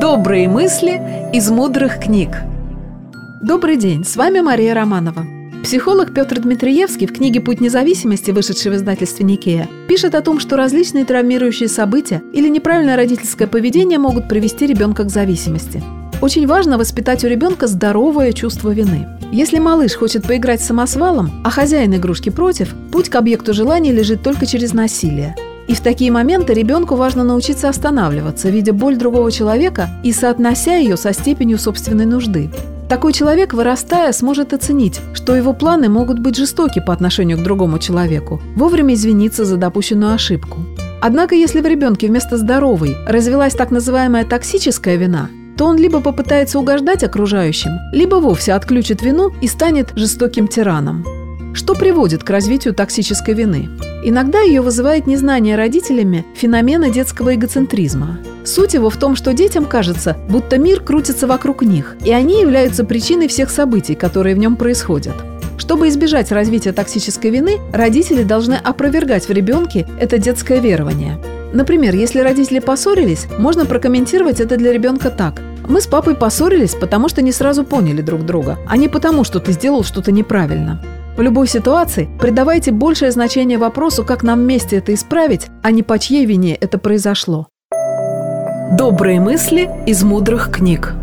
Добрые мысли из мудрых книг. Добрый день, с вами Мария Романова. Психолог Петр Дмитриевский в книге «Путь независимости», вышедшей в издательстве Никея, пишет о том, что различные травмирующие события или неправильное родительское поведение могут привести ребенка к зависимости. Очень важно воспитать у ребенка здоровое чувство вины. Если малыш хочет поиграть с самосвалом, а хозяин игрушки против, путь к объекту желаний лежит только через насилие. И в такие моменты ребенку важно научиться останавливаться, видя боль другого человека и соотнося ее со степенью собственной нужды. Такой человек, вырастая, сможет оценить, что его планы могут быть жестоки по отношению к другому человеку, вовремя извиниться за допущенную ошибку. Однако, если в ребенке вместо здоровой развилась так называемая токсическая вина, то он либо попытается угождать окружающим, либо вовсе отключит вину и станет жестоким тираном. Что приводит к развитию токсической вины? Иногда ее вызывает незнание родителями феномена детского эгоцентризма. Суть его в том, что детям кажется, будто мир крутится вокруг них, и они являются причиной всех событий, которые в нем происходят. Чтобы избежать развития токсической вины, родители должны опровергать в ребенке это детское верование. Например, если родители поссорились, можно прокомментировать это для ребенка так: «Мы с папой поссорились, потому что не сразу поняли друг друга, а не потому, что ты сделал что-то неправильно». В любой ситуации придавайте большее значение вопросу, как нам вместе это исправить, а не по чьей вине это произошло. Добрые мысли из мудрых книг.